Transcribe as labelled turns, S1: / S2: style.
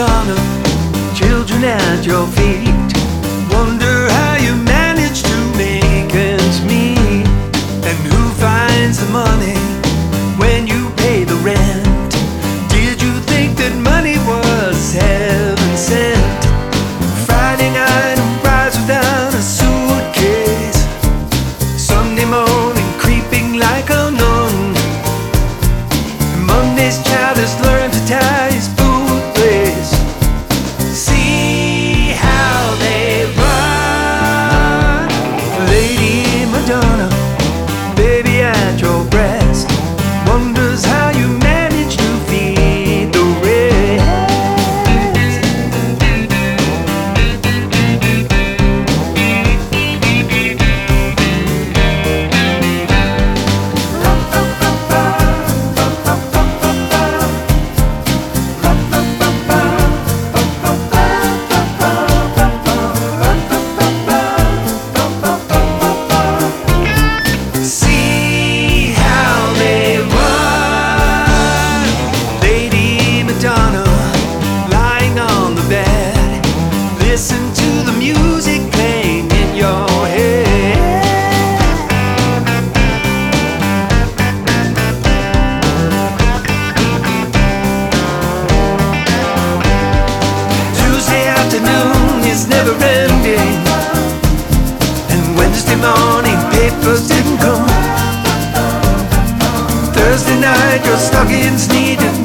S1: Madonna, children at your feet. Wonder how you manage to make ends meet, and who finds the money when you pay the rent. Did you think that money was heaven sent? Friday night and rise without a suitcase, Sunday morning creeping like a nun. Monday's child has learned to tie his bootlace. See how they run. Lady Madonna, baby at your breast, wonders how you manage to feed the rest. See how they run. Lady Madonna, lying on the bed, listen to the music playing in your head. Tuesday afternoon is never ending, and Wednesday morning papers didn't come. Thursday night your stockings needed